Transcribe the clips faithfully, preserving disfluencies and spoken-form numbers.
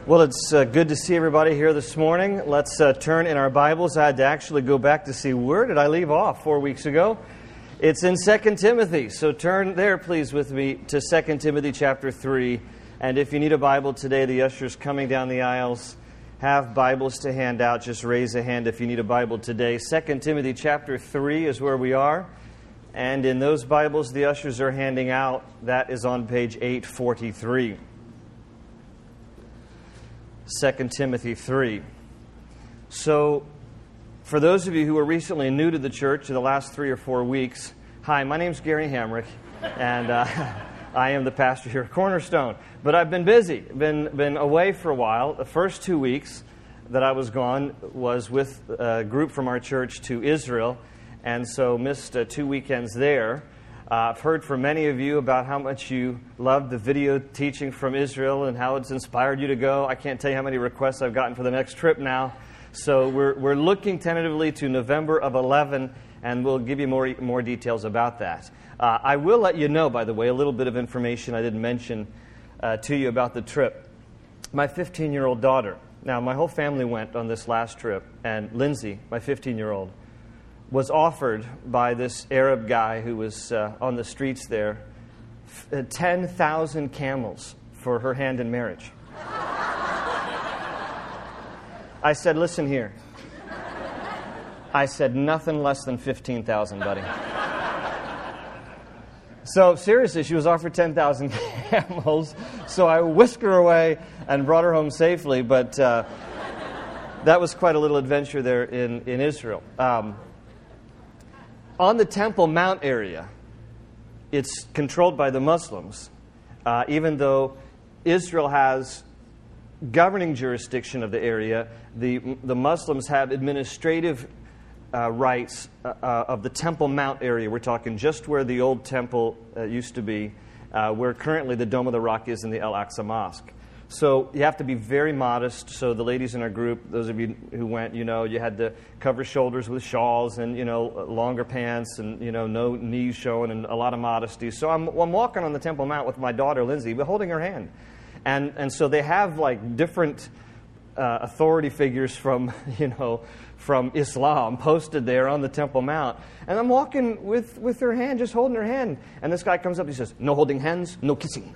Well, it's uh, good to see everybody here this morning. Let's uh, turn in our Bibles. I had to actually go back to see where did I leave off four weeks ago. It's in Second Timothy. So turn there, please, with me to Second Timothy chapter three. And if you need a Bible today, the ushers coming down the aisles have Bibles to hand out. Just raise a hand if you need a Bible today. Second Timothy chapter three is where we are. And in those Bibles the ushers are handing out, that is on page eight forty-three. Second Timothy three. So, for those of you who are recently new to the church in the last three or four weeks, hi, my name's Gary Hamrick, and uh, I am the pastor here at Cornerstone. But I've been busy, been been away for a while. The first two weeks that I was gone was with a group from our church to Israel, and so missed uh, two weekends there. Uh, I've heard from many of you about how much you loved the video teaching from Israel and how it's inspired you to go. I can't tell you how many requests I've gotten for the next trip now. So we're we're looking tentatively to November of eleven, and we'll give you more more details about that. Uh, I will let you know, by the way, a little bit of information I didn't mention uh, to you about the trip. My fifteen-year-old daughter. Now, my whole family went on this last trip, and Lindsay, my fifteen-year-old, was offered by this Arab guy who was uh, on the streets there f- ten thousand camels for her hand in marriage. I said, listen here. I said, nothing less than fifteen thousand, buddy. So, seriously, she was offered ten thousand camels, so I whisked her away and brought her home safely, but uh, that was quite a little adventure there in, in Israel. Um, On the Temple Mount area, it's controlled by the Muslims, uh, even though Israel has governing jurisdiction of the area. The, the Muslims have administrative uh, rights uh, uh, of the Temple Mount area. We're talking just where the old temple uh, used to be, uh, where currently the Dome of the Rock is in the Al-Aqsa Mosque. So you have to be very modest. So the ladies in our group, those of you who went, you know, you had to cover shoulders with shawls and, you know, longer pants and, you know, no knees showing and a lot of modesty. So I'm, I'm walking on the Temple Mount with my daughter, Lindsay, but holding her hand. And and so they have, like, different uh, authority figures from, you know, from Islam posted there on the Temple Mount. And I'm walking with, with her hand, just holding her hand. And this guy comes up, he says, no holding hands, no kissing.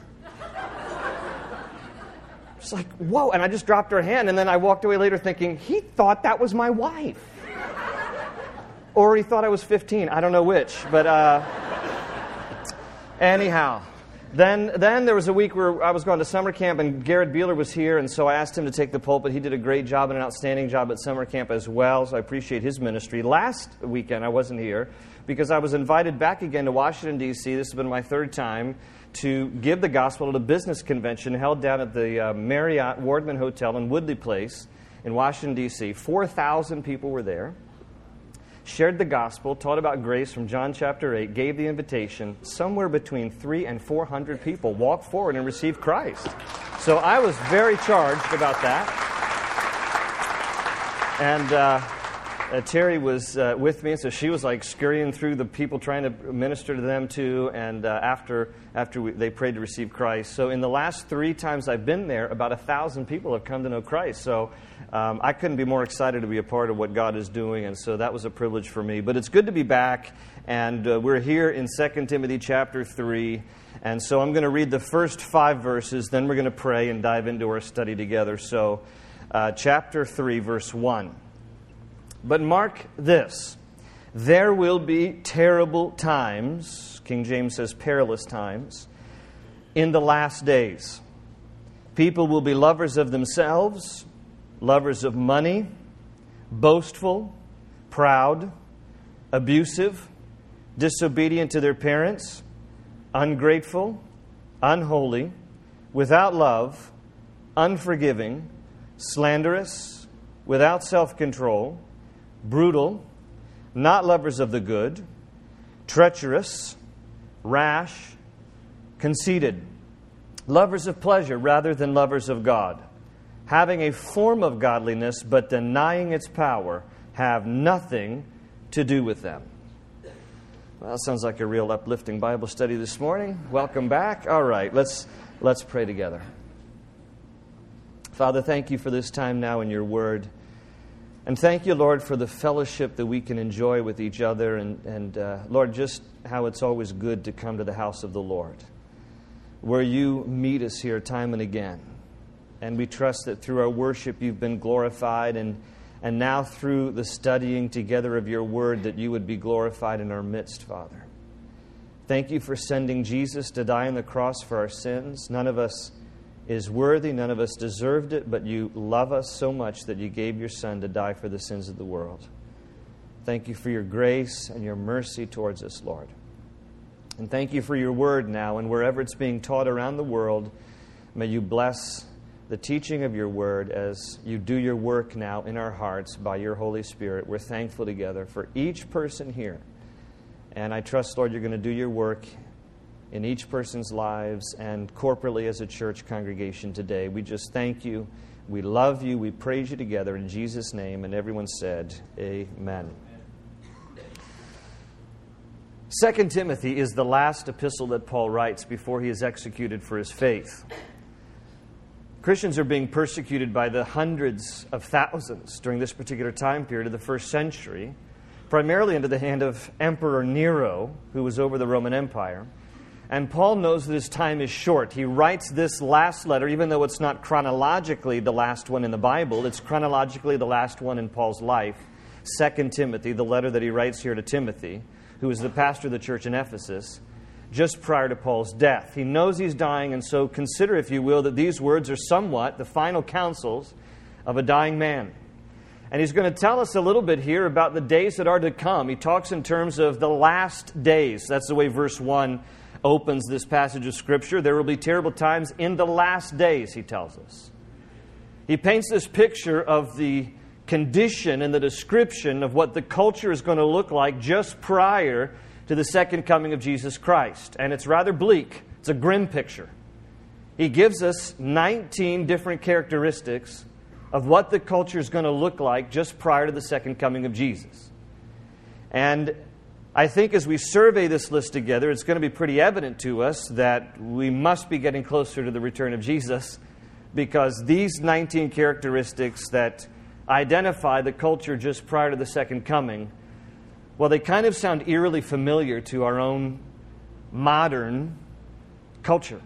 It's like, whoa, and I just dropped her hand, and then I walked away later thinking, he thought that was my wife. Or he thought I was fifteen, I don't know which, but uh, anyhow. Then then there was a week where I was going to summer camp, and Garrett Beeler was here, and so I asked him to take the pulpit. He did a great job and an outstanding job at summer camp as well, so I appreciate his ministry. Last weekend I wasn't here because I was invited back again to Washington, D C This has been my third time to give the gospel at a business convention held down at the uh, Marriott Wardman Hotel in Woodley Place in Washington, D C four thousand people were there, shared the gospel, taught about grace from John chapter eight, gave the invitation. Somewhere between three and four hundred people walked forward and received Christ. So I was very charged about that. And uh, Uh, Terry was uh, with me, so she was like scurrying through the people trying to minister to them too, and uh, after after we, they prayed to receive Christ. So in the last three times I've been there, about a thousand people have come to know Christ. So um, I couldn't be more excited to be a part of what God is doing, and so that was a privilege for me. But it's good to be back, and uh, we're here in Second Timothy chapter three, and so I'm going to read the first five verses, then we're going to pray and dive into our study together. So uh, chapter three, verse one. But mark this, there will be terrible times, King James says perilous times, in the last days. People will be lovers of themselves, lovers of money, boastful, proud, abusive, disobedient to their parents, ungrateful, unholy, without love, unforgiving, slanderous, without self-control, brutal, not lovers of the good, treacherous, rash, conceited, lovers of pleasure rather than lovers of God, having a form of godliness but denying its power, have nothing to do with them. Well, that sounds like a real uplifting Bible study this morning. Welcome back. All right, let's let's pray together. Father, thank you for this time now in your word. And thank you, Lord, for the fellowship that we can enjoy with each other. And, and uh, Lord, just how it's always good to come to the house of the Lord, where you meet us here time and again. And we trust that through our worship you've been glorified, and, and now through the studying together of your word that you would be glorified in our midst, Father. Thank you for sending Jesus to die on the cross for our sins. None of us is worthy, none of us deserved it, but you love us so much that you gave your Son to die for the sins of the world. Thank you for your grace and your mercy towards us, Lord. And thank you for your word now, and wherever it's being taught around the world, may you bless the teaching of your word as you do your work now in our hearts by your Holy Spirit. We're thankful together for each person here. And I trust, Lord, you're going to do your work in each person's lives and corporately as a church congregation today. We just thank you. We love you. We praise you together in Jesus' name. And everyone said, amen. Second Timothy is the last epistle that Paul writes before he is executed for his faith. Christians are being persecuted by the hundreds of thousands during this particular time period of the first century, primarily under the hand of Emperor Nero, who was over the Roman Empire. And Paul knows that his time is short. He writes this last letter, even though it's not chronologically the last one in the Bible, it's chronologically the last one in Paul's life, Second Timothy, the letter that he writes here to Timothy, who is the pastor of the church in Ephesus, just prior to Paul's death. He knows he's dying, and so consider, if you will, that these words are somewhat the final counsels of a dying man. And he's going to tell us a little bit here about the days that are to come. He talks in terms of the last days. That's the way verse one opens this passage of Scripture. There will be terrible times in the last days, he tells us. He paints this picture of the condition and the description of what the culture is going to look like just prior to the second coming of Jesus Christ. And it's rather bleak. It's a grim picture. He gives us nineteen different characteristics of what the culture is going to look like just prior to the second coming of Jesus. And I think as we survey this list together, it's going to be pretty evident to us that we must be getting closer to the return of Jesus, because these nineteen characteristics that identify the culture just prior to the second coming, well, they kind of sound eerily familiar to our own modern culture.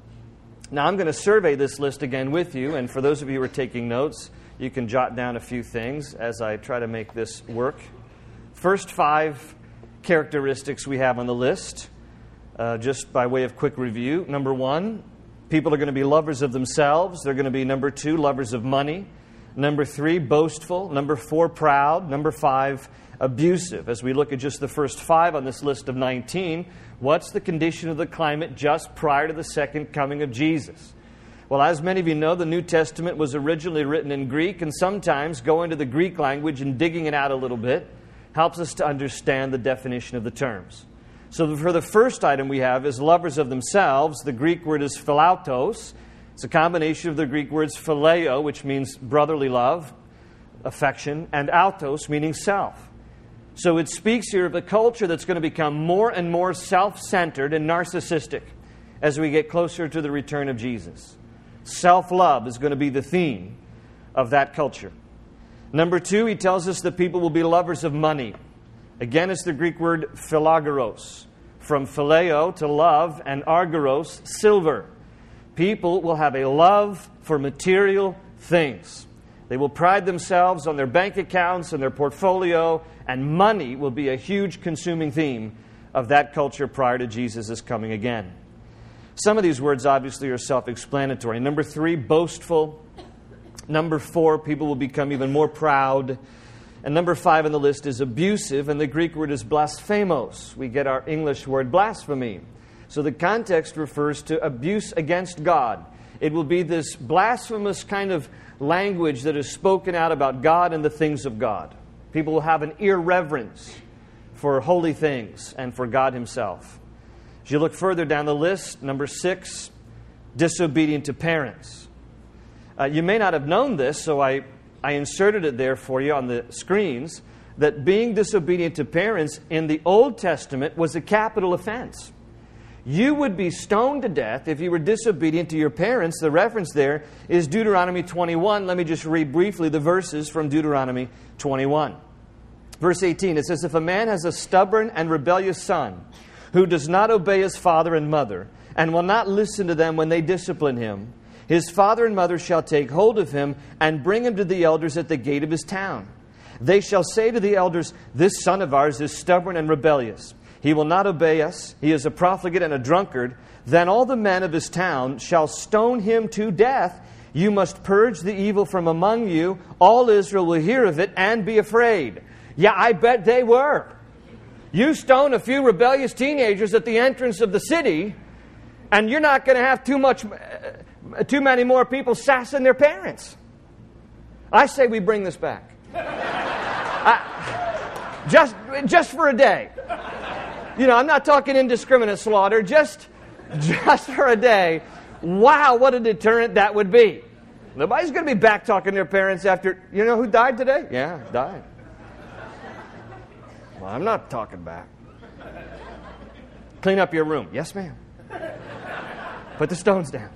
Now, I'm going to survey this list again with you, and for those of you who are taking notes, you can jot down a few things as I try to make this work. First five characteristics we have on the list, uh, just by way of quick review. Number one, people are going to be lovers of themselves. They're going to be, number two, lovers of money. Number three, boastful. Number four, proud. Number five, abusive. As we look at just the first five on this list of nineteen, what's the condition of the climate just prior to the second coming of Jesus? Well, as many of you know, the New Testament was originally written in Greek, and sometimes going to the Greek language and digging it out a little bit helps us to understand the definition of the terms. So for the first item we have is lovers of themselves. The Greek word is philautos. It's a combination of the Greek words phileo, which means brotherly love, affection, and autos, meaning self. So it speaks here of a culture that's going to become more and more self-centered and narcissistic as we get closer to the return of Jesus. Self-love is going to be the theme of that culture. Number two, he tells us that people will be lovers of money. Again, it's the Greek word philagoros, from phileo, to love, and argoros, silver. People will have a love for material things. They will pride themselves on their bank accounts and their portfolio, and money will be a huge consuming theme of that culture prior to Jesus' coming again. Some of these words obviously are self-explanatory. Number three, boastful. Number four, people will become even more proud. And number five on the list is abusive, and the Greek word is blasphemos. We get our English word blasphemy. So the context refers to abuse against God. It will be this blasphemous kind of language that is spoken out about God and the things of God. People will have an irreverence for holy things and for God Himself. As you look further down the list, number six, disobedient to parents. Uh, you may not have known this, so I, I inserted it there for you on the screens, that being disobedient to parents in the Old Testament was a capital offense. You would be stoned to death if you were disobedient to your parents. The reference there is Deuteronomy twenty-one. Let me just read briefly the verses from Deuteronomy twenty-one. Verse eighteen, it says, if a man has a stubborn and rebellious son who does not obey his father and mother and will not listen to them when they discipline him, his father and mother shall take hold of him and bring him to the elders at the gate of his town. They shall say to the elders, this son of ours is stubborn and rebellious. He will not obey us. He is a profligate and a drunkard. Then all the men of his town shall stone him to death. You must purge the evil from among you. All Israel will hear of it and be afraid. Yeah, I bet they were. You stone a few rebellious teenagers at the entrance of the city, and you're not going to have too much, uh, too many more people sassing their parents. I say we bring this back. I, just, just for a day. You know, I'm not talking indiscriminate slaughter, just, just for a day. Wow, what a deterrent that would be. Nobody's going to be back talking to their parents after, you know who died today? Yeah, died. Well, I'm not talking back. Clean up your room. Yes, ma'am. Put the stones down.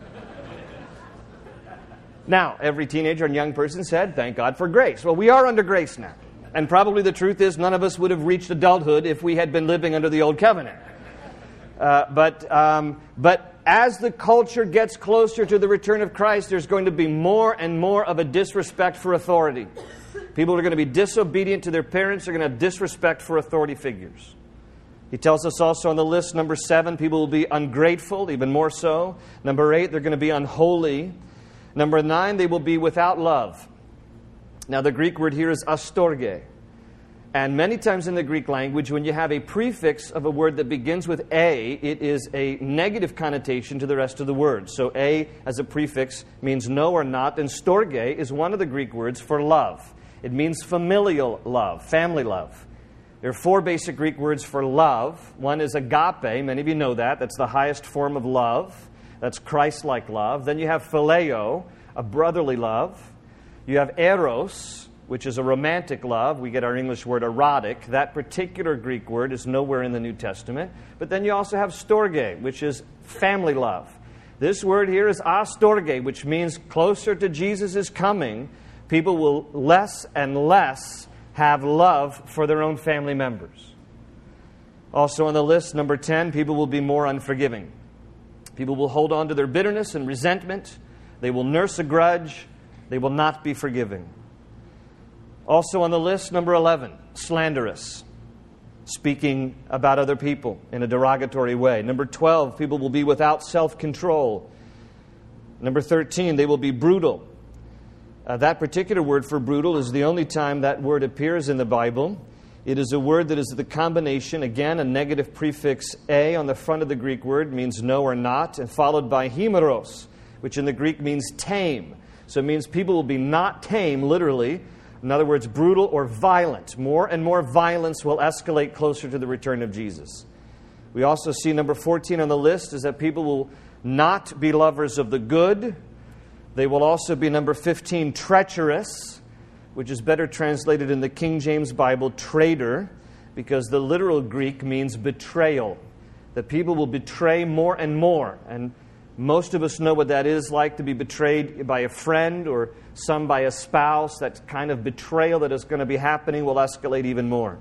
Now, every teenager and young person said, thank God for grace. Well, we are under grace now. And probably the truth is none of us would have reached adulthood if we had been living under the old covenant. Uh, but, um, but as the culture gets closer to the return of Christ, there's going to be more and more of a disrespect for authority. People are going to be disobedient to their parents. They're going to have disrespect for authority figures. He tells us also on the list, number seven, people will be ungrateful, even more so. Number eight, they're going to be unholy. Number nine, they will be without love. Now, the Greek word here is astorge. And many times in the Greek language, when you have a prefix of a word that begins with a, it is a negative connotation to the rest of the word. So a as a prefix means no or not, and storge is one of the Greek words for love. It means familial love, family love. There are four basic Greek words for love. One is agape. Many of you know that. That's the highest form of love. That's Christ-like love. Then you have phileo, a brotherly love. You have eros, which is a romantic love. We get our English word erotic. That particular Greek word is nowhere in the New Testament. But then you also have storge, which is family love. This word here is astorge, which means closer to Jesus' coming, people will less and less have love for their own family members. Also on the list, number ten, people will be more unforgiving. People will hold on to their bitterness and resentment. They will nurse a grudge. They will not be forgiving. Also on the list, number eleven, slanderous, speaking about other people in a derogatory way. Number twelve, people will be without self-control. Number thirteen, they will be brutal. Uh, that particular word for brutal is the only time that word appears in the Bible. It is a word that is the combination, again, a negative prefix a on the front of the Greek word means no or not, and followed by hemeros, which in the Greek means tame. So it means people will be not tame, literally. In other words, brutal or violent. More and more violence will escalate closer to the return of Jesus. We also see number fourteen on the list is that people will not be lovers of the good. They will also be, number fifteen, treacherous, which is better translated in the King James Bible, traitor, because the literal Greek means betrayal. That people will betray more and more. And most of us know what that is like, to be betrayed by a friend or some by a spouse. That kind of betrayal that is going to be happening will escalate even more.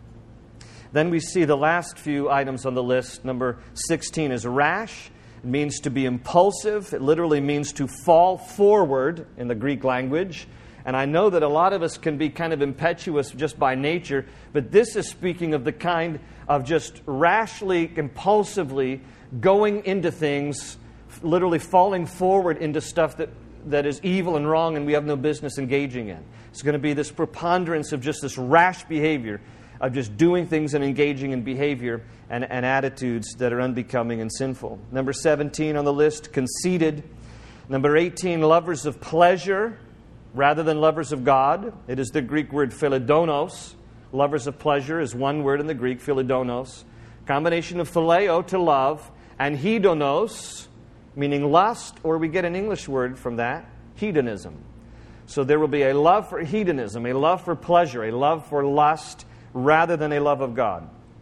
Then we see the last few items on the list. Number sixteen is rash. It means to be impulsive. It literally means to fall forward in the Greek language. And I know that a lot of us can be kind of impetuous just by nature, but this is speaking of the kind of just rashly, impulsively going into things, literally falling forward into stuff that, that is evil and wrong and we have no business engaging in. It's going to be this preponderance of just this rash behavior, of just doing things and engaging in behavior and, and attitudes that are unbecoming and sinful. Number seventeen on the list, conceited. Number eighteen, lovers of pleasure rather than lovers of God. It is the Greek word philidonos. Lovers of pleasure is one word in the Greek, philidonos. Combination of phileo, to love, and hedonos, meaning lust, or we get an English word from that, hedonism. So there will be a love for hedonism, a love for pleasure, a love for lust, rather than a love of God.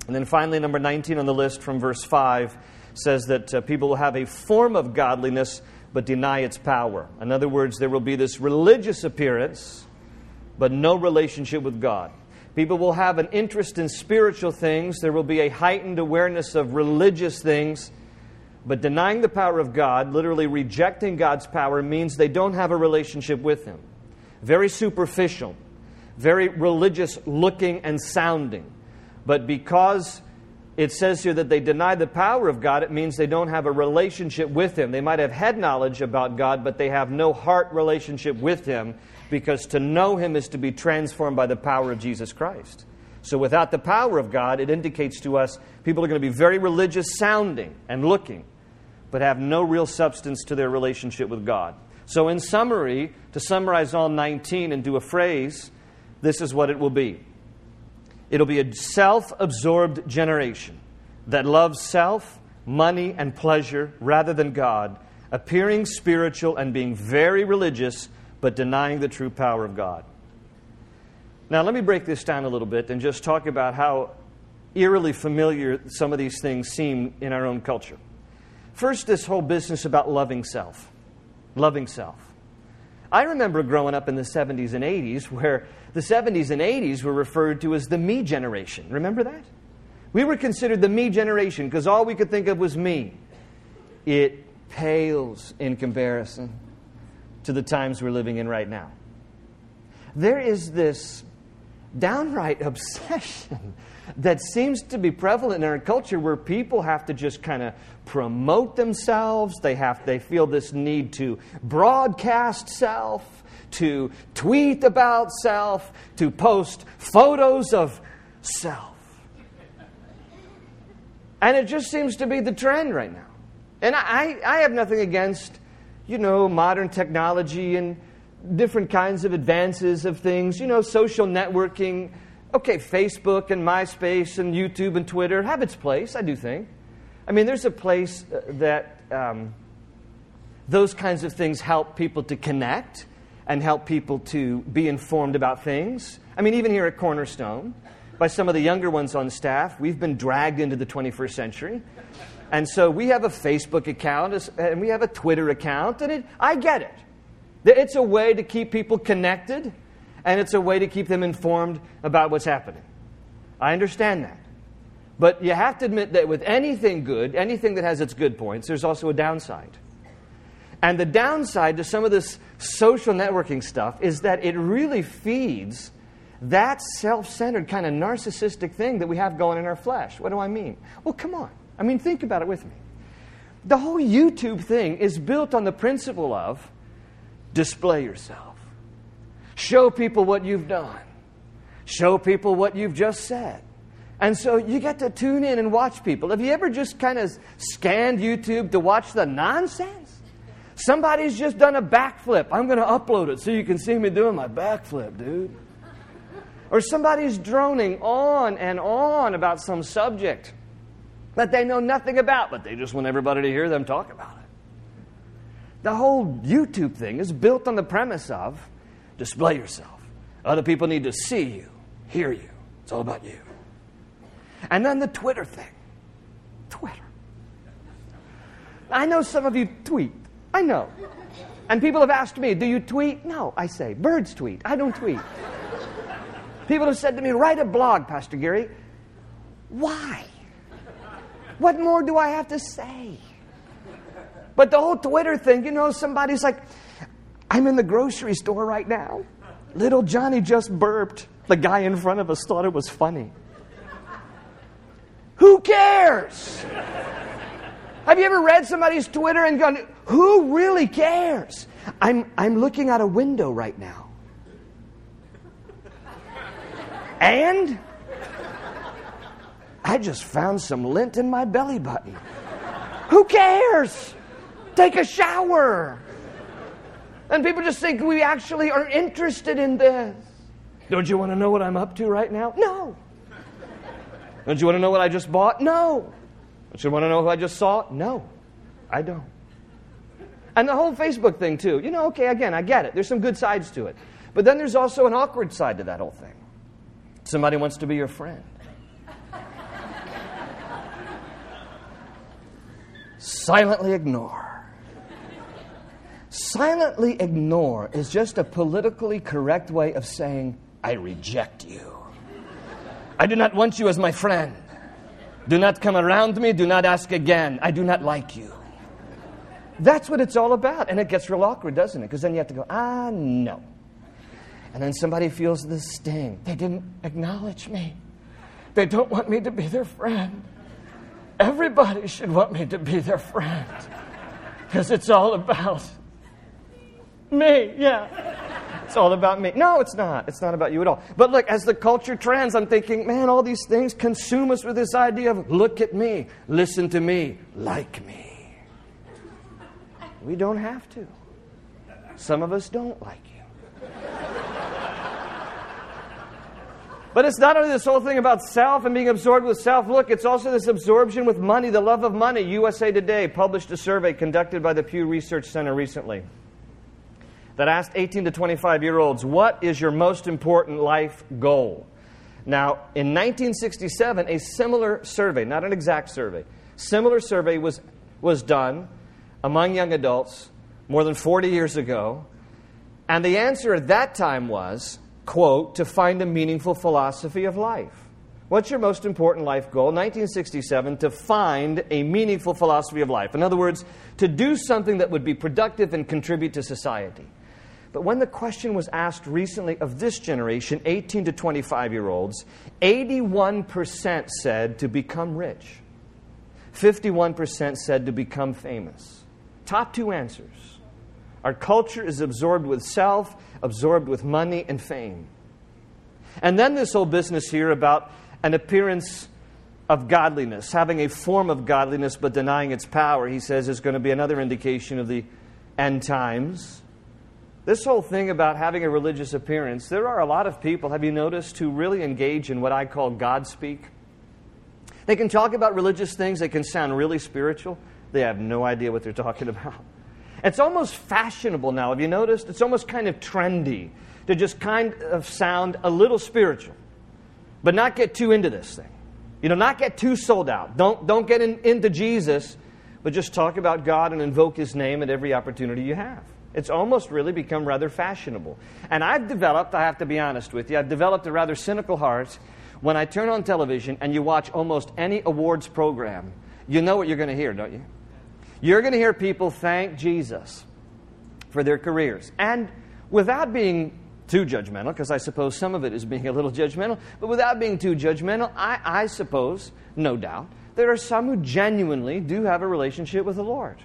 And then finally, number nineteen on the list from verse five says that uh, people will have a form of godliness but deny its power. In other words, there will be this religious appearance but no relationship with God. People will have an interest in spiritual things. There will be a heightened awareness of religious things. But denying the power of God, literally rejecting God's power, means they don't have a relationship with Him. Very superficial, very religious looking and sounding. But because it says here that they deny the power of God, it means they don't have a relationship with Him. They might have head knowledge about God, but they have no heart relationship with Him, because to know Him is to be transformed by the power of Jesus Christ. So without the power of God, it indicates to us people are going to be very religious sounding and looking, but have no real substance to their relationship with God. So in summary, to summarize all nineteen into a phrase, this is what it will be. It'll be a self-absorbed generation that loves self, money, and pleasure rather than God, appearing spiritual and being very religious, but denying the true power of God. Now, let me break this down a little bit and just talk about how eerily familiar some of these things seem in our own culture. First, this whole business about loving self. Loving self. I remember growing up in the seventies and eighties where the seventies and eighties were referred to as the me generation. Remember that? We were considered the me generation because all we could think of was me. It pales in comparison to the times we're living in right now. There is this downright obsession that seems to be prevalent in our culture where people have to just kind of promote themselves. They have, they feel this need to broadcast self, to tweet about self, to post photos of self. And it just seems to be the trend right now. And I, I have nothing against, you know, modern technology and different kinds of advances of things, you know, social networking. Okay, Facebook and MySpace and YouTube and Twitter have its place, I do think. I mean, there's a place that um, those kinds of things help people to connect and help people to be informed about things. I mean, even here at Cornerstone, by some of the younger ones on staff, we've been dragged into the twenty-first century. And so we have a Facebook account and we have a Twitter account, and it, I get it. It's a way to keep people connected, and it's a way to keep them informed about what's happening. I understand that. But you have to admit that with anything good, anything that has its good points, there's also a downside. And the downside to some of this social networking stuff is that it really feeds that self-centered kind of narcissistic thing that we have going in our flesh. What do I mean? Well, come on. I mean, think about it with me. The whole YouTube thing is built on the principle of display yourself. Show people what you've done. Show people what you've just said. And so you get to tune in and watch people. Have you ever just kind of scanned YouTube to watch the nonsense? Somebody's just done a backflip. I'm going to upload it so you can see me doing my backflip, dude. Or somebody's droning on and on about some subject that they know nothing about, but they just want everybody to hear them talk about it. The whole YouTube thing is built on the premise of display yourself. Other people need to see you, hear you. It's all about you. And then the Twitter thing. Twitter. I know some of you tweet. I know. And people have asked me, do you tweet? No, I say, birds tweet. I don't tweet. People have said to me, write a blog, Pastor Gary. Why? What more do I have to say? But the whole Twitter thing, you know, somebody's like, I'm in the grocery store right now. Little Johnny just burped. The guy in front of us thought it was funny. Who cares? Have you ever read somebody's Twitter and gone, who really cares? I'm, I'm looking out a window right now. And I just found some lint in my belly button. Who cares? Take a shower. And people just think we actually are interested in this. Don't you want to know what I'm up to right now? No. Don't you want to know what I just bought? No. Don't you want to know who I just saw? No, I don't. And the whole Facebook thing too. You know, okay, again, I get it. There's some good sides to it. But then there's also an awkward side to that whole thing. Somebody wants to be your friend. silently ignore. Silently ignore is just a politically correct way of saying, I reject you. I do not want you as my friend. Do not come around me. Do not ask again. I do not like you. That's what it's all about. And it gets real awkward, doesn't it? Because then you have to go, ah, no. And then somebody feels the sting. They didn't acknowledge me. They don't want me to be their friend. Everybody should want me to be their friend. Because it's all about me. Yeah. It's all about me. No, it's not. It's not about you at all. But look, as the culture trends, I'm thinking, man, all these things consume us with this idea of look at me, listen to me, like me. We don't have to. Some of us don't like you. But it's not only this whole thing about self and being absorbed with self. Look, it's also this absorption with money, the love of money. U S A Today published a survey conducted by the Pew Research Center recently that asked eighteen to twenty-five-year-olds, what is your most important life goal? Now, in nineteen sixty-seven, a similar survey, not an exact survey, similar survey was, was done among young adults more than forty years ago. And the answer at that time was, quote, to find a meaningful philosophy of life. What's your most important life goal? nineteen sixty-seven, to find a meaningful philosophy of life. In other words, to do something that would be productive and contribute to society. But when the question was asked recently of this generation, eighteen to twenty-five-year-olds, eighty-one percent said to become rich. fifty-one percent said to become famous. Top two answers. Our culture is absorbed with self, absorbed with money and fame. And then this whole business here about an appearance of godliness, having a form of godliness but denying its power, he says, is going to be another indication of the end times. This whole thing about having a religious appearance, there are a lot of people, have you noticed, who really engage in what I call God speak? They can talk about religious things, they can sound really spiritual. They have no idea what they're talking about. It's almost fashionable now, have you noticed? It's almost kind of trendy to just kind of sound a little spiritual, but not get too into this thing. You know, not get too sold out. Don't, don't get in, into Jesus, but just talk about God and invoke His name at every opportunity you have. It's almost really become rather fashionable. And I've developed, I have to be honest with you, I've developed a rather cynical heart. When I turn on television and you watch almost any awards program, you know what you're going to hear, don't you? You're going to hear people thank Jesus for their careers. And without being too judgmental, because I suppose some of it is being a little judgmental, but without being too judgmental, I, I suppose, no doubt, there are some who genuinely do have a relationship with the Lord.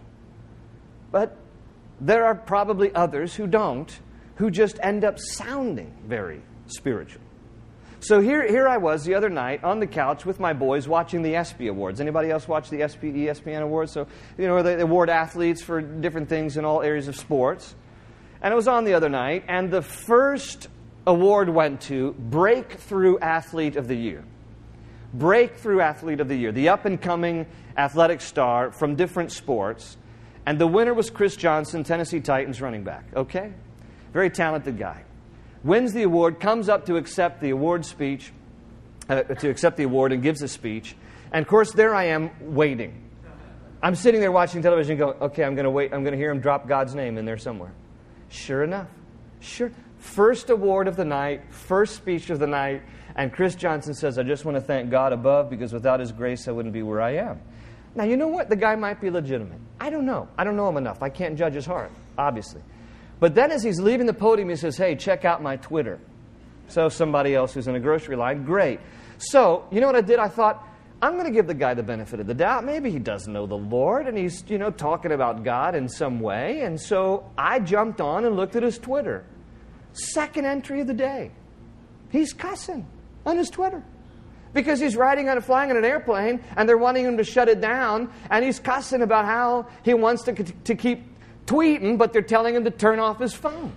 But there are probably others who don't, who just end up sounding very spiritual. So here, here I was the other night on the couch with my boys watching the ESPY Awards. Anybody else watch the ESPY, E S P N Awards? So, you know, they award athletes for different things in all areas of sports. And it was on the other night, and the first award went to Breakthrough Athlete of the Year. Breakthrough Athlete of the Year, the up-and-coming athletic star from different sports. And the winner was Chris Johnson, Tennessee Titans running back. Okay? Very talented guy. Wins the award, comes up to accept the award speech, uh, to accept the award and gives a speech. And of course, there I am waiting. I'm sitting there watching television going, okay, I'm going to wait. I'm going to hear him drop God's name in there somewhere. Sure enough. Sure. First award of the night, first speech of the night. And Chris Johnson says, I just want to thank God above because without His grace, I wouldn't be where I am. Now, you know what? The guy might be legitimate. I don't know. I don't know him enough. I can't judge his heart, obviously. But then as he's leaving the podium, he says, hey, check out my Twitter. So somebody else who's in a grocery line, great. So, you know what I did? I thought, I'm going to give the guy the benefit of the doubt. Maybe he doesn't know the Lord, and he's, you know, talking about God in some way. And so I jumped on and looked at his Twitter. Second entry of the day. He's cussing on his Twitter. Because he's riding on, flying on an airplane, and they're wanting him to shut it down, and he's cussing about how he wants to, to keep tweeting, but they're telling him to turn off his phone.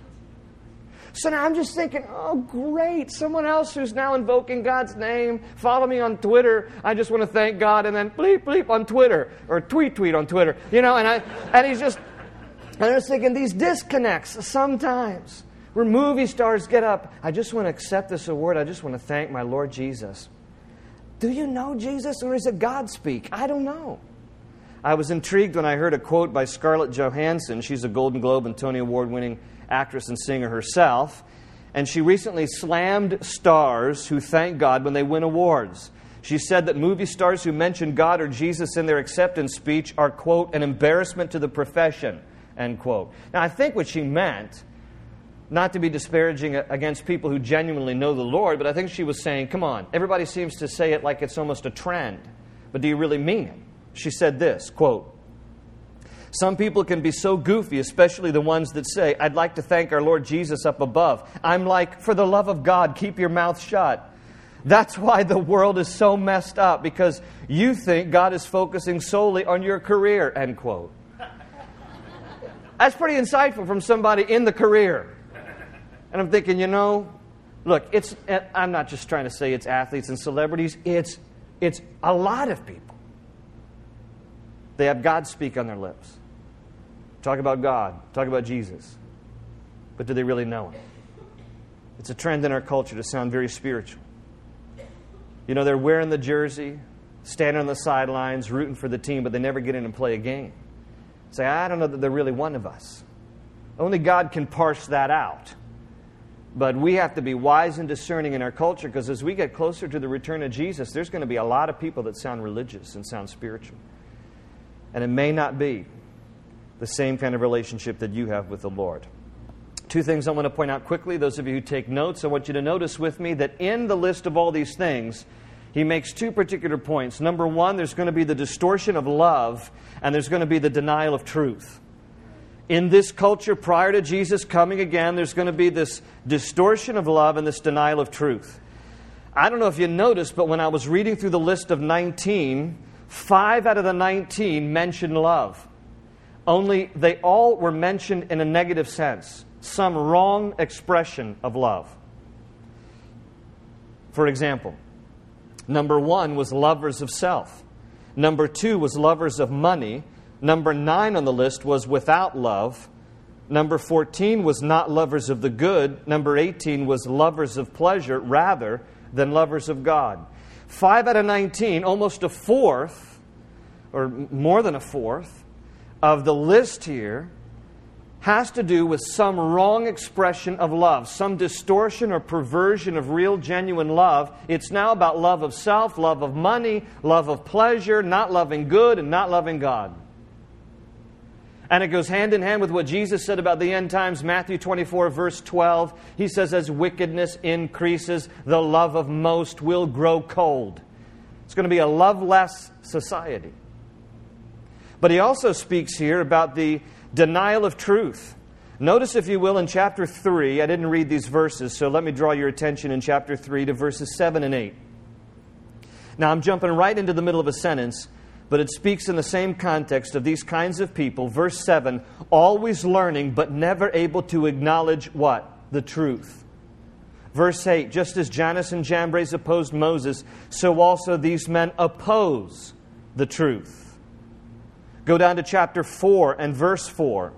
So now I'm just thinking, oh, great. Someone else who's now invoking God's name. Follow me on Twitter. I just want to thank God. And then bleep, bleep on Twitter. Or tweet, tweet on Twitter. You know, and I and he's just, and I was thinking these disconnects sometimes where movie stars get up. I just want to accept this award. I just want to thank my Lord Jesus. Do you know Jesus, or is it God speak? I don't know. I was intrigued when I heard a quote by Scarlett Johansson. She's a Golden Globe and Tony Award-winning actress and singer herself. And she recently slammed stars who thank God when they win awards. She said that movie stars who mention God or Jesus in their acceptance speech are, quote, an embarrassment to the profession, end quote. Now, I think what she meant, not to be disparaging against people who genuinely know the Lord, but I think she was saying, come on, everybody seems to say it like it's almost a trend. But do you really mean it? She said this, quote, some people can be so goofy, especially the ones that say, I'd like to thank our Lord Jesus up above. I'm like, for the love of God, keep your mouth shut. That's why the world is so messed up, because you think God is focusing solely on your career, end quote. That's pretty insightful from somebody in the career. And I'm thinking, you know, look, it's. I'm not just trying to say it's athletes and celebrities. It's, it's a lot of people. They have God speak on their lips. Talk about God. Talk about Jesus. But do they really know Him? It's a trend in our culture to sound very spiritual. You know, they're wearing the jersey, standing on the sidelines, rooting for the team, but they never get in and play a game. Say, I don't know that they're really one of us. Only God can parse that out. But we have to be wise and discerning in our culture, because as we get closer to the return of Jesus, there's going to be a lot of people that sound religious and sound spiritual. And it may not be the same kind of relationship that you have with the Lord. Two things I want to point out quickly. Those of you who take notes, I want you to notice with me that in the list of all these things, he makes two particular points. Number one, there's going to be the distortion of love, and there's going to be the denial of truth. In this culture, prior to Jesus coming again, there's going to be this distortion of love and this denial of truth. I don't know if you noticed, but when I was reading through the list of nineteen, five out of the nineteen mentioned love. Only they all were mentioned in a negative sense. Some wrong expression of love. For example, number one was lovers of self. Number two was lovers of money. Number nine on the list was without love. Number fourteen was not lovers of the good. Number eighteen was lovers of pleasure rather than lovers of God. Five out of nineteen, almost a fourth, or more than a fourth, of the list here has to do with some wrong expression of love, some distortion or perversion of real, genuine love. It's now about love of self, love of money, love of pleasure, not loving good and not loving God. And it goes hand in hand with what Jesus said about the end times. Matthew twenty-four, verse twelve. He says, as wickedness increases, the love of most will grow cold. It's going to be a loveless society. But he also speaks here about the denial of truth. Notice, if you will, in chapter three, I didn't read these verses, so let me draw your attention in chapter three to verses seven and eight. Now, I'm jumping right into the middle of a sentence, but it speaks in the same context of these kinds of people. Verse seven, always learning but never able to acknowledge what? The truth. Verse eight, just as Jannes and Jambres opposed Moses, so also these men oppose the truth. Go down to chapter four and verse four.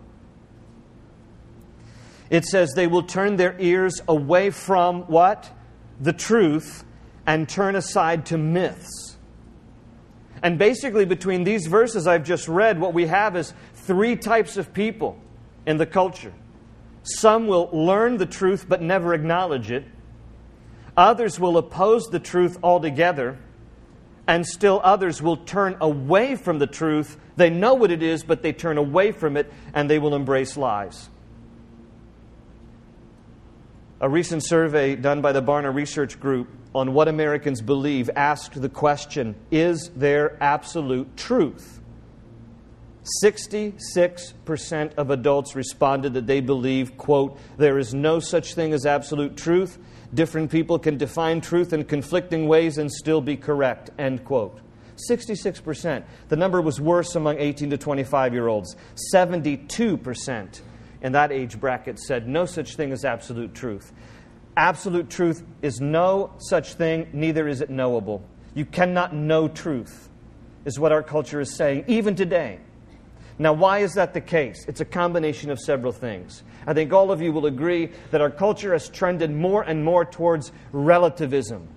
It says, they will turn their ears away from what? The truth, and turn aside to myths. And basically between these verses I've just read, what we have is three types of people in the culture. Some will learn the truth but never acknowledge it. Others will oppose the truth altogether. And still others will turn away from the truth. They know what it is, but they turn away from it, and they will embrace lies. A recent survey done by the Barna Research Group on what Americans believe asked the question, is there absolute truth? sixty-six percent of adults responded that they believe, quote, there is no such thing as absolute truth. Different people can define truth in conflicting ways and still be correct, end quote. sixty-six percent. The number was worse among eighteen to twenty-five-year-olds. seventy-two percent in that age bracket said no such thing as absolute truth. Absolute truth is no such thing, neither is it knowable. You cannot know truth, is what our culture is saying, even today. Now, why is that the case? It's a combination of several things. I think all of you will agree that our culture has trended more and more towards relativism.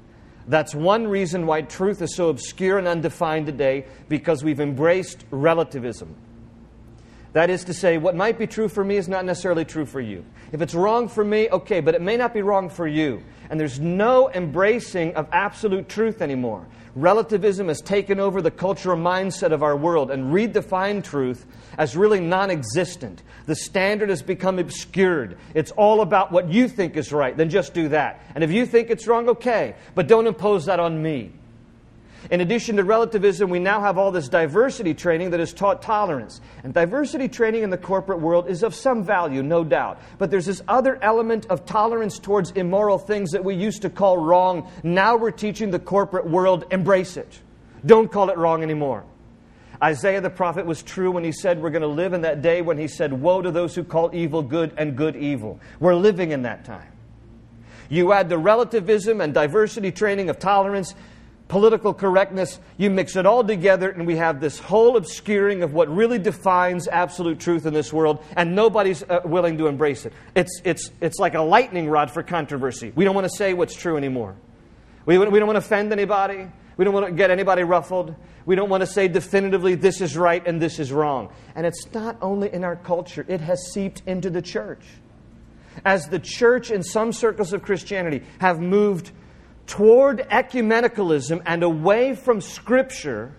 That's one reason why truth is so obscure and undefined today, because we've embraced relativism. That is to say, what might be true for me is not necessarily true for you. If it's wrong for me, okay, but it may not be wrong for you. And there's no embracing of absolute truth anymore. Relativism has taken over the cultural mindset of our world and redefined truth as really non-existent. The standard has become obscured. It's all about what you think is right, then just do that. And if you think it's wrong, okay, but don't impose that on me. In addition to relativism, we now have all this diversity training that has taught tolerance. And diversity training in the corporate world is of some value, no doubt. But there's this other element of tolerance towards immoral things that we used to call wrong. Now we're teaching the corporate world, embrace it. Don't call it wrong anymore. Isaiah the prophet was true when he said we're going to live in that day when he said, woe to those who call evil good and good evil. We're living in that time. You add the relativism and diversity training of tolerance, political correctness, you mix it all together and we have this whole obscuring of what really defines absolute truth in this world, and nobody's uh, willing to embrace it. It's, it's, it's like a lightning rod for controversy. We don't want to say what's true anymore. We, we don't want to offend anybody. We don't want to get anybody ruffled. We don't want to say definitively this is right and this is wrong. And it's not only in our culture, it has seeped into the church. As the church in some circles of Christianity have moved toward ecumenicalism and away from Scripture,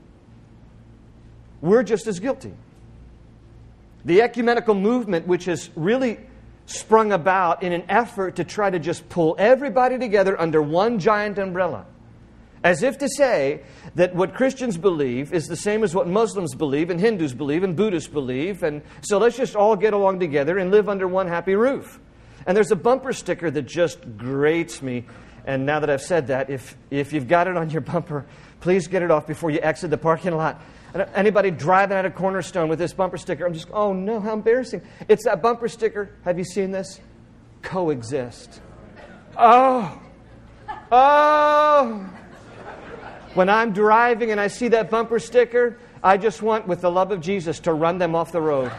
we're just as guilty. The ecumenical movement, which has really sprung about in an effort to try to just pull everybody together under one giant umbrella, as if to say that what Christians believe is the same as what Muslims believe and Hindus believe and Buddhists believe, and so let's just all get along together and live under one happy roof. And there's a bumper sticker that just grates me. And now that I've said that, if, if you've got it on your bumper, please get it off before you exit the parking lot. Anybody driving out of Cornerstone with this bumper sticker, I'm just, oh no, how embarrassing. It's that bumper sticker. Have you seen this? Coexist. Oh. Oh. When I'm driving and I see that bumper sticker, I just want, with the love of Jesus, to run them off the road.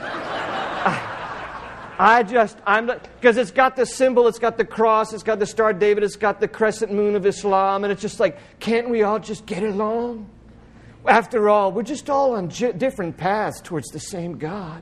I just, I'm because it's got the symbol, it's got the cross, it's got the Star of David, it's got the crescent moon of Islam, and it's just like, can't we all just get along? After all, we're just all on j- different paths towards the same God.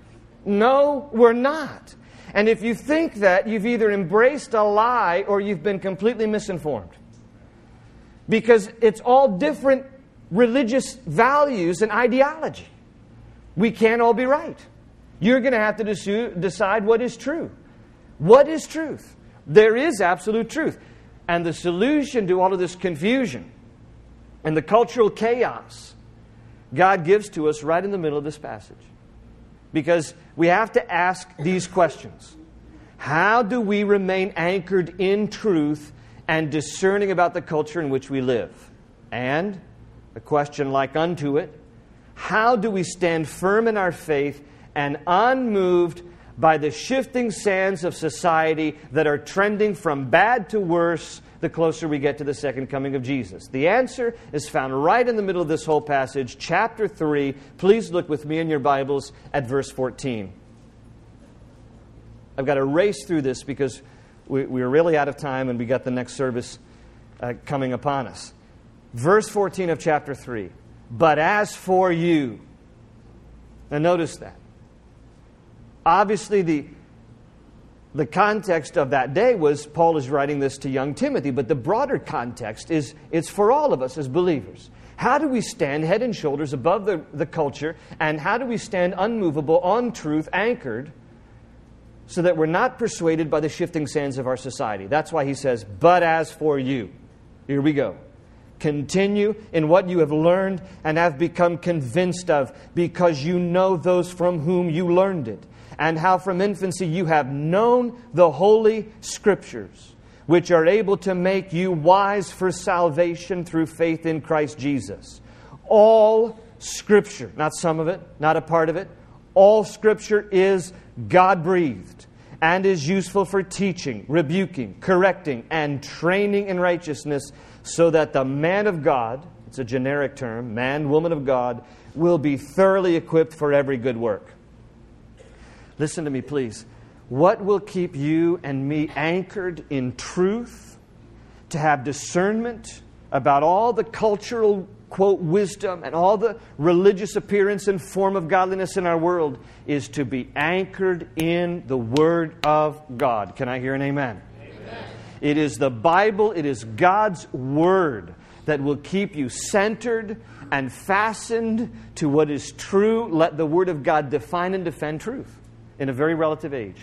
No, we're not. And if you think that, you've either embraced a lie or you've been completely misinformed. Because it's all different religious values and ideology. We can't all be right. You're going to have to desu- decide what is true. What is truth? There is absolute truth. And the solution to all of this confusion and the cultural chaos, God gives to us right in the middle of this passage. Because we have to ask these questions. How do we remain anchored in truth and discerning about the culture in which we live? And a question like unto it, how do we stand firm in our faith and unmoved by the shifting sands of society that are trending from bad to worse the closer we get to the second coming of Jesus? The answer is found right in the middle of this whole passage, chapter three. Please look with me in your Bibles at verse fourteen. I've got to race through this because we, we're really out of time and we got the next service uh, coming upon us. Verse fourteen of chapter three. But as for you. Now notice that. Obviously, the, the context of that day was Paul is writing this to young Timothy, but the broader context is it's for all of us as believers. How do we stand head and shoulders above the, the culture, and how do we stand unmovable on truth, anchored, so that we're not persuaded by the shifting sands of our society? That's why he says, but as for you. Here we go. Continue in what you have learned and have become convinced of, because you know those from whom you learned it, and how from infancy you have known the Holy Scriptures, which are able to make you wise for salvation through faith in Christ Jesus. All Scripture, not some of it, not a part of it, all Scripture is God-breathed and is useful for teaching, rebuking, correcting, and training in righteousness, so that the man of God, it's a generic term, man, woman of God, will be thoroughly equipped for every good work. Listen to me, please. What will keep you and me anchored in truth, to have discernment about all the cultural, quote, wisdom and all the religious appearance and form of godliness in our world is to be anchored in the Word of God. Can I hear an amen? Amen. It is the Bible, it is God's Word that will keep you centered and fastened to what is true. Let the Word of God define and defend truth in a very relative age.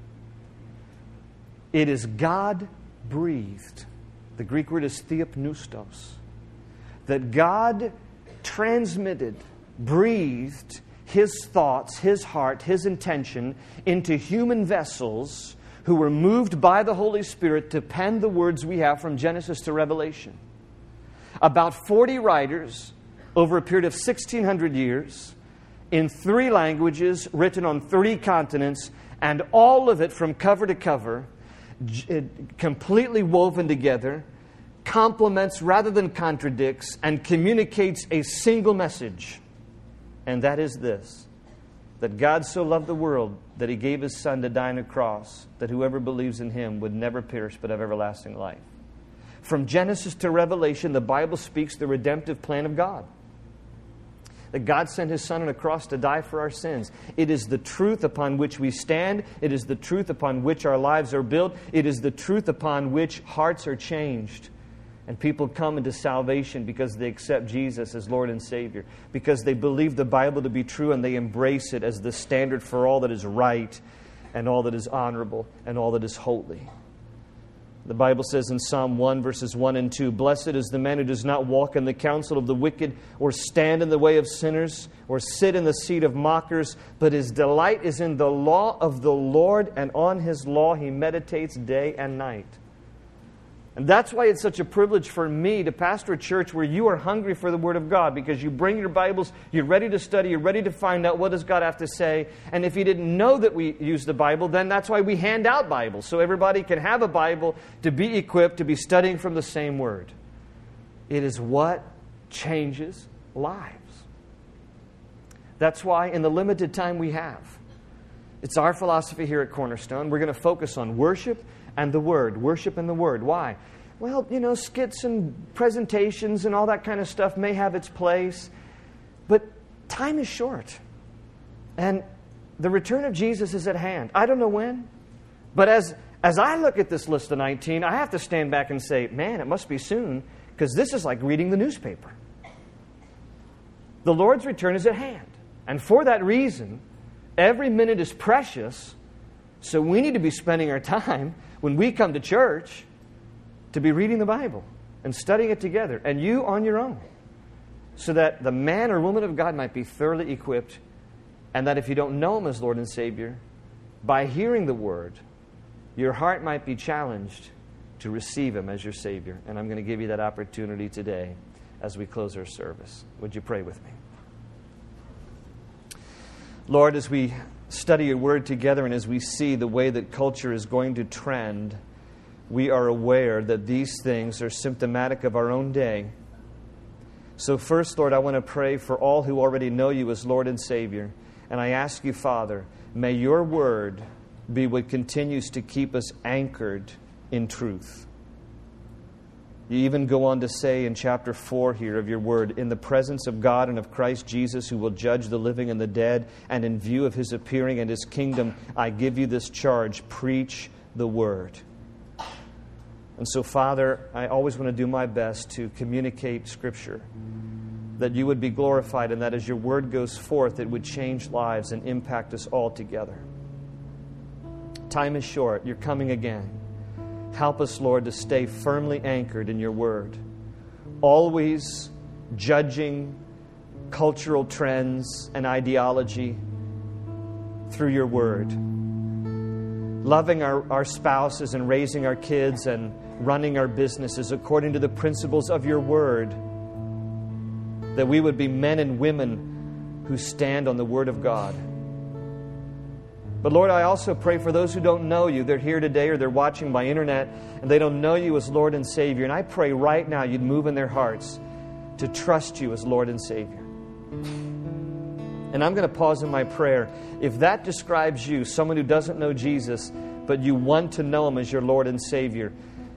It is God-breathed. The Greek word is theopneustos. That God transmitted, breathed His thoughts, His heart, His intention into human vessels who were moved by the Holy Spirit to pen the words we have from Genesis to Revelation. About forty writers over a period of sixteen hundred years in three languages, written on three continents, and all of it from cover to cover, completely woven together, complements rather than contradicts, and communicates a single message. And that is this: that God so loved the world that He gave His Son to die on a cross, that whoever believes in Him would never perish but have everlasting life. From Genesis to Revelation, the Bible speaks the redemptive plan of God. That God sent His Son on a cross to die for our sins. It is the truth upon which we stand. It is the truth upon which our lives are built. It is the truth upon which hearts are changed. And people come into salvation because they accept Jesus as Lord and Savior. Because they believe the Bible to be true and they embrace it as the standard for all that is right and all that is honorable and all that is holy. The Bible says in Psalm one, verses one and two, "Blessed is the man who does not walk in the counsel of the wicked, or stand in the way of sinners, or sit in the seat of mockers, but his delight is in the law of the Lord, and on His law he meditates day and night." And that's why it's such a privilege for me to pastor a church where you are hungry for the Word of God, because you bring your Bibles, you're ready to study, you're ready to find out what does God have to say. And if you didn't know that we use the Bible, then that's why we hand out Bibles, so everybody can have a Bible to be equipped to be studying from the same Word. It is what changes lives. That's why in the limited time we have, it's our philosophy here at Cornerstone, we're going to focus on worship and the Word. Worship and the Word. Why? Well, you know, skits and presentations and all that kind of stuff may have its place, but time is short. And the return of Jesus is at hand. I don't know when, but as, as I look at this list of nineteen, I have to stand back and say, man, it must be soon, because this is like reading the newspaper. The Lord's return is at hand. And for that reason, every minute is precious, so we need to be spending our time when we come to church to be reading the Bible and studying it together, and you on your own, so that the man or woman of God might be thoroughly equipped, and that if you don't know Him as Lord and Savior, by hearing the Word, your heart might be challenged to receive Him as your Savior. And I'm going to give you that opportunity today as we close our service. Would you pray with me? Lord, as we study your Word together and as we see the way that culture is going to trend, we are aware that these things are symptomatic of our own day. So first, Lord, I want to pray for all who already know you as Lord and Savior. And I ask you, Father, may your Word be what continues to keep us anchored in truth. You even go on to say in chapter four here of your Word, "In the presence of God and of Christ Jesus, who will judge the living and the dead, and in view of His appearing and His kingdom, I give you this charge, preach the Word." And so, Father, I always want to do my best to communicate Scripture, that you would be glorified, and that as your Word goes forth, it would change lives and impact us all together. Time is short. You're coming again. Help us, Lord, to stay firmly anchored in your Word, always judging cultural trends and ideology through your Word, loving our, our spouses and raising our kids and running our businesses according to the principles of your Word, that we would be men and women who stand on the Word of God. But Lord, I also pray for those who don't know you. They're here today or they're watching by internet and they don't know you as Lord and Savior. And I pray right now you'd move in their hearts to trust you as Lord and Savior. And I'm going to pause in my prayer. If that describes you, someone who doesn't know Jesus, but you want to know Him as your Lord and Savior,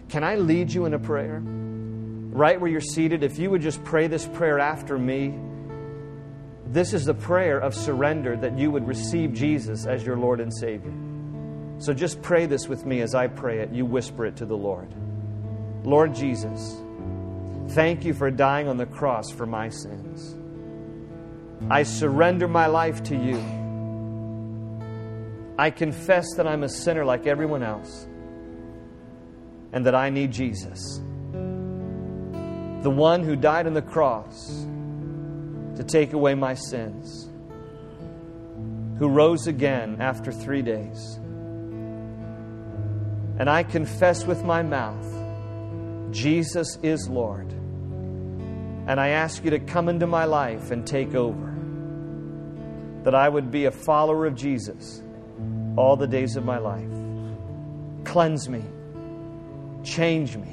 can I lead you in a prayer? Right where you're seated, if you would just pray this prayer after me, this is the prayer of surrender, that you would receive Jesus as your Lord and Savior. So just pray this with me as I pray it. You whisper it to the Lord. Lord Jesus, thank you for dying on the cross for my sins. I surrender my life to you. I confess that I'm a sinner like everyone else, and that I need Jesus, the one who died on the cross to take away my sins, who rose again after three days. And I confess with my mouth, Jesus is Lord. And I ask you to come into my life and take over, that I would be a follower of Jesus all the days of my life. Cleanse me. Change me.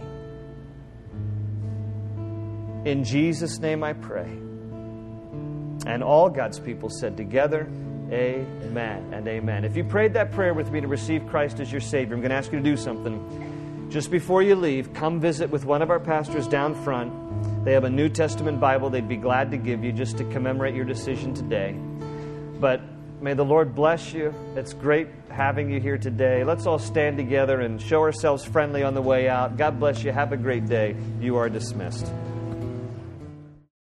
In Jesus' name I pray. And all God's people said together, amen and amen. If you prayed that prayer with me to receive Christ as your Savior, I'm going to ask you to do something. Just before you leave, come visit with one of our pastors down front. They have a New Testament Bible they'd be glad to give you just to commemorate your decision today. But may the Lord bless you. It's great having you here today. Let's all stand together and show ourselves friendly on the way out. God bless you. Have a great day. You are dismissed.